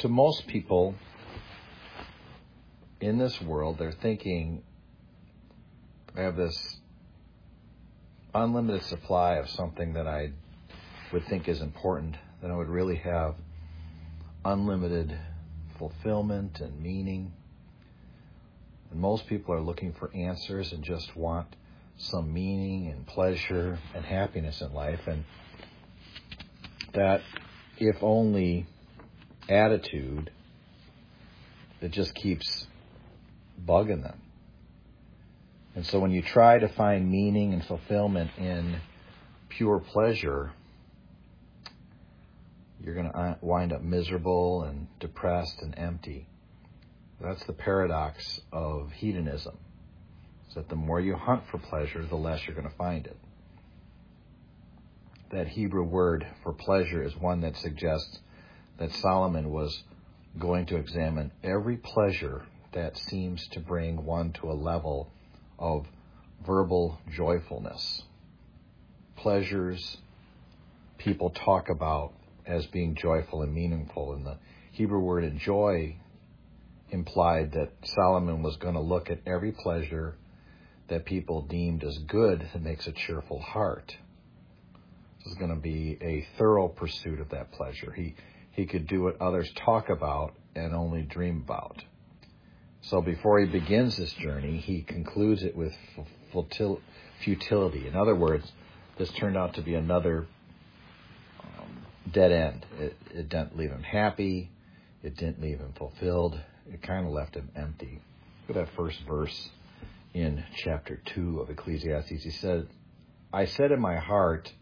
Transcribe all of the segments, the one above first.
to most people in this world, they're thinking, I have this unlimited supply of something that I would think is important, then I would really have unlimited fulfillment and meaning. And most people are looking for answers and just want some meaning and pleasure and happiness in life. And that, if only attitude, that just keeps bugging them. And so when you try to find meaning and fulfillment in pure pleasure, you're going to wind up miserable and depressed and empty. That's the paradox of hedonism. It's that the more you hunt for pleasure, the less you're going to find it. That Hebrew word for pleasure is one that suggests that Solomon was going to examine every pleasure that seems to bring one to a level of verbal joyfulness. Pleasures people talk about as being joyful and meaningful. And the Hebrew word enjoy implied that Solomon was going to look at every pleasure that people deemed as good that makes a cheerful heart. This is going to be a thorough pursuit of that pleasure. He could do what others talk about and only dream about. So before he begins this journey, he concludes it with futility. In other words, this turned out to be another dead end. It didn't leave him happy. It didn't leave him fulfilled. It kind of left him empty. Look at that first verse in chapter 2 of Ecclesiastes. He said, I said in my heart,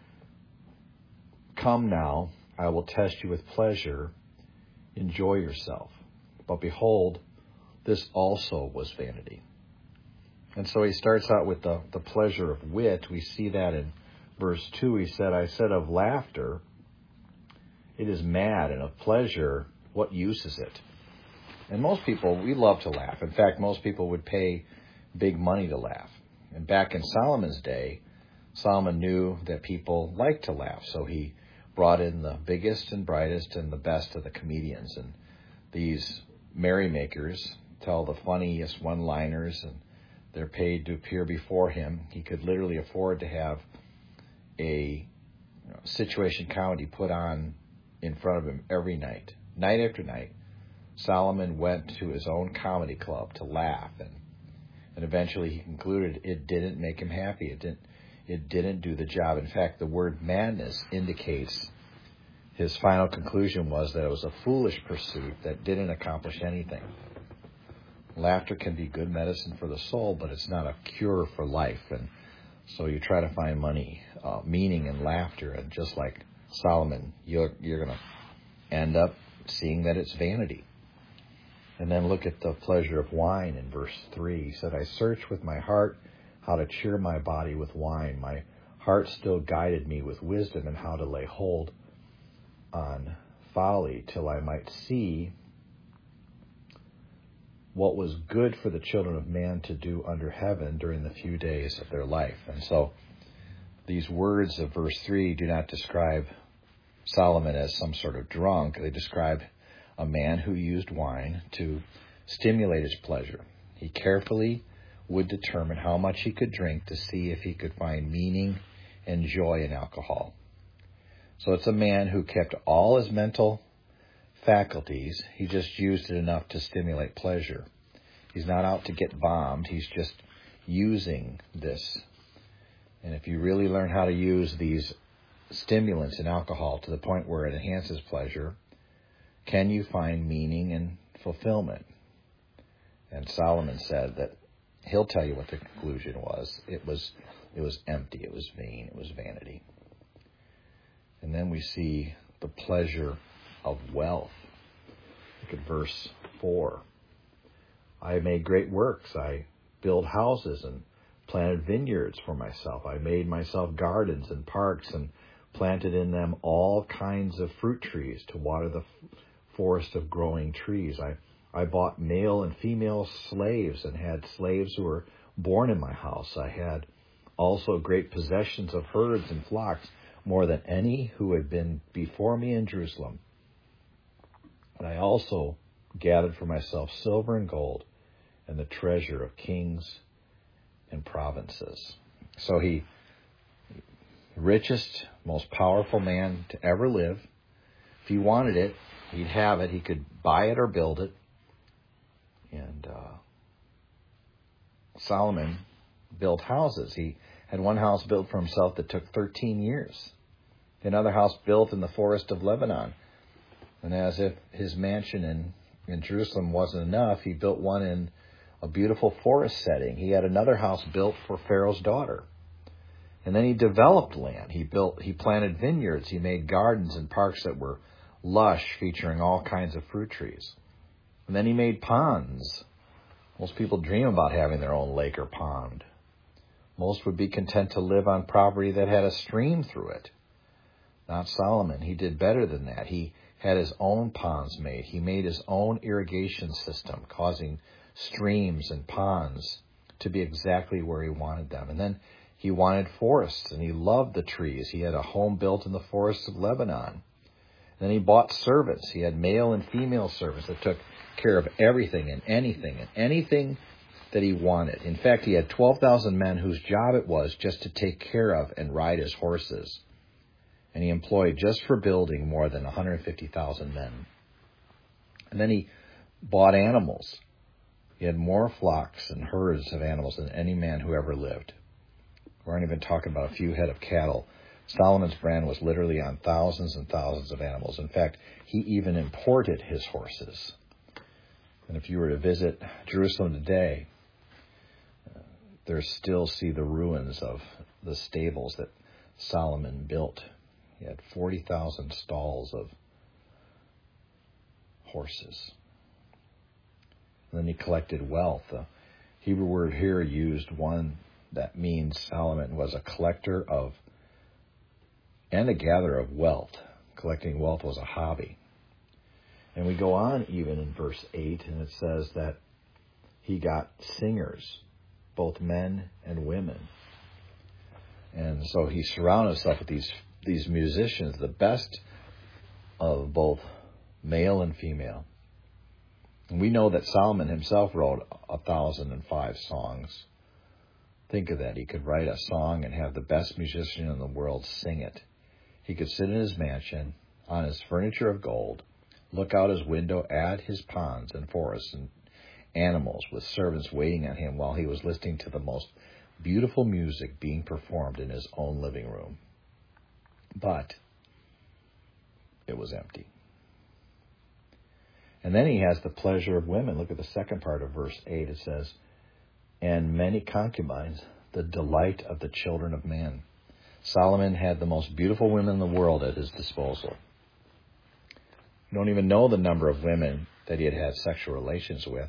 come now, I will test you with pleasure. Enjoy yourself. But behold, this also was vanity. And so he starts out with the pleasure of wit. We see that in verse 2. He said, I said of laughter, it is mad, and of pleasure, what use is it? And most people, we love to laugh. In fact, most people would pay big money to laugh. And back in Solomon's day, Solomon knew that people liked to laugh. So he brought in the biggest and brightest and the best of the comedians. And these merrymakers tell the funniest one-liners, and they're paid to appear before him. He could literally afford to have a situation comedy put on in front of him every night. Night after night, Solomon went to his own comedy club to laugh, and eventually he concluded it didn't make him happy. It didn't do the job. In fact, the word madness indicates his final conclusion was that it was a foolish pursuit that didn't accomplish anything. Laughter can be good medicine for the soul, but it's not a cure for life. And so you try to find meaning in laughter, and just like Solomon, you're going to end up seeing that it's vanity. And then look at the pleasure of wine in verse 3. He said, I searched with my heart how to cheer my body with wine. My heart still guided me with wisdom and how to lay hold on folly, till I might see what was good for the children of man to do under heaven during the few days of their life. And so these words of verse 3 do not describe Solomon as some sort of drunk. They describe a man who used wine to stimulate his pleasure. He carefully would determine how much he could drink to see if he could find meaning and joy in alcohol. So it's a man who kept all his mental faculties. He just used it enough to stimulate pleasure. He's not out to get bombed. He's just using this. And if you really learn how to use these stimulants in alcohol to the point where it enhances pleasure, can you find meaning and fulfillment? And Solomon said that he'll tell you what the conclusion was. It was empty. It was vain. It was vanity. And then we see the pleasure of wealth. Look at verse 4. I made great works. I built houses and planted vineyards for myself. I made myself gardens and parks and planted in them all kinds of fruit trees to water the forest of growing trees. I bought male and female slaves and had slaves who were born in my house. I had also great possessions of herds and flocks, more than any who had been before me in Jerusalem. And I also gathered for myself silver and gold and the treasure of kings and provinces. So he, richest, most powerful man to ever live. If he wanted it, he'd have it. He could buy it or build it. And Solomon built houses. He had one house built for himself that took 13 years. Another house built in the forest of Lebanon. And as if his mansion in Jerusalem wasn't enough, he built one in a beautiful forest setting. He had another house built for Pharaoh's daughter. And then he developed land. He planted vineyards. He made gardens and parks that were lush, featuring all kinds of fruit trees. And then he made ponds. Most people dream about having their own lake or pond. Most would be content to live on property that had a stream through it. Not Solomon. He did better than that. He had his own ponds made. He made his own irrigation system, causing streams and ponds to be exactly where he wanted them. And then he wanted forests, and he loved the trees. He had a home built in the forests of Lebanon. And then he bought servants. He had male and female servants that took care of everything and anything that he wanted. In fact, he had 12,000 men whose job it was just to take care of and ride his horses. And he employed just for building more than 150,000 men. And then he bought animals. He had more flocks and herds of animals than any man who ever lived. We aren't even talking about a few head of cattle. Solomon's brand was literally on thousands and thousands of animals. In fact, he even imported his horses. And if you were to visit Jerusalem today, there still see the ruins of the stables that Solomon built. He had 40,000 stalls of horses. And then he collected wealth. The Hebrew word here used one that means Solomon was a collector of and a gatherer of wealth. Collecting wealth was a hobby. And we go on even in verse 8, and it says that he got singers, both men and women. And so he surrounded himself with these musicians, the best of both male and female. And we know that Solomon himself wrote 1,005 songs. Think of that. He could write a song and have the best musician in the world sing it. He could sit in his mansion on his furniture of gold, look out his window at his ponds and forests and animals with servants waiting on him while he was listening to the most beautiful music being performed in his own living room. But it was empty. And then he has the pleasure of women. Look at the second part of verse 8. It says, and many concubines, the delight of the children of men. Solomon had the most beautiful women in the world at his disposal. You don't even know the number of women that he had had sexual relations with.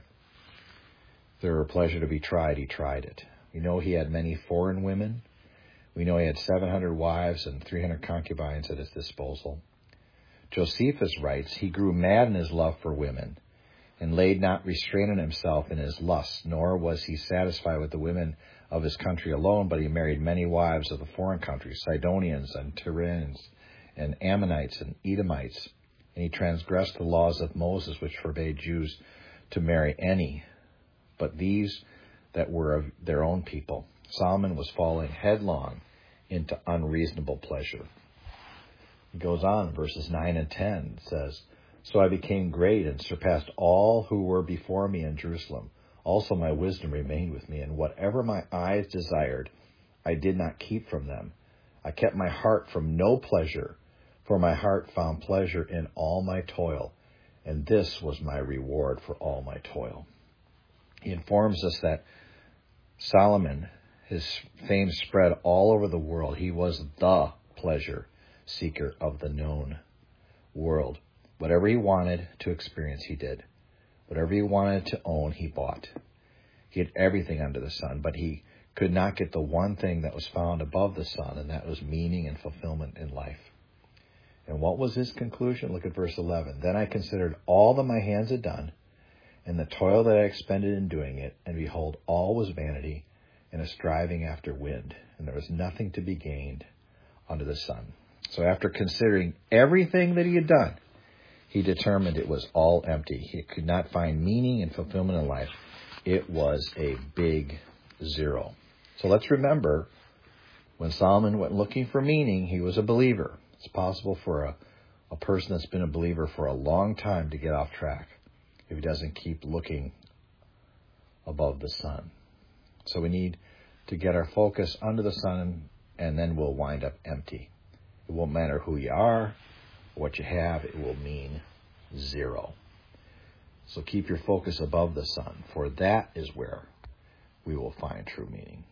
If there were a pleasure to be tried, he tried it. We know he had many foreign women. We know he had 700 wives and 300 concubines at his disposal. Josephus writes, he grew mad in his love for women and laid not restraint on himself in his lust, nor was he satisfied with the women of his country alone, but he married many wives of the foreign countries, Sidonians and Tyrians and Ammonites and Edomites. And he transgressed the laws of Moses, which forbade Jews to marry any, but these that were of their own people. Solomon was falling headlong into unreasonable pleasure. He goes on, verses 9 and 10, it says, so I became great and surpassed all who were before me in Jerusalem. Also my wisdom remained with me, and whatever my eyes desired, I did not keep from them. I kept my heart from no pleasure, for my heart found pleasure in all my toil, and this was my reward for all my toil. He informs us that Solomon, his fame spread all over the world. He was the pleasure seeker of the known world. Whatever he wanted to experience, he did. Whatever he wanted to own, he bought. He had everything under the sun, but he could not get the one thing that was found above the sun, and that was meaning and fulfillment in life. And what was his conclusion? Look at verse 11. Then I considered all that my hands had done, and the toil that I expended in doing it, and behold, all was vanity and a striving after wind, and there was nothing to be gained under the sun. So after considering everything that he had done, he determined it was all empty. He could not find meaning and fulfillment in life. It was a big zero. So let's remember, when Solomon went looking for meaning, he was a believer. It's possible for a person that's been a believer for a long time to get off track if he doesn't keep looking above the sun. So we need to get our focus under the sun, and then we'll wind up empty. It won't matter who you are, what you have, it will mean zero. So keep your focus above the sun, for that is where we will find true meaning.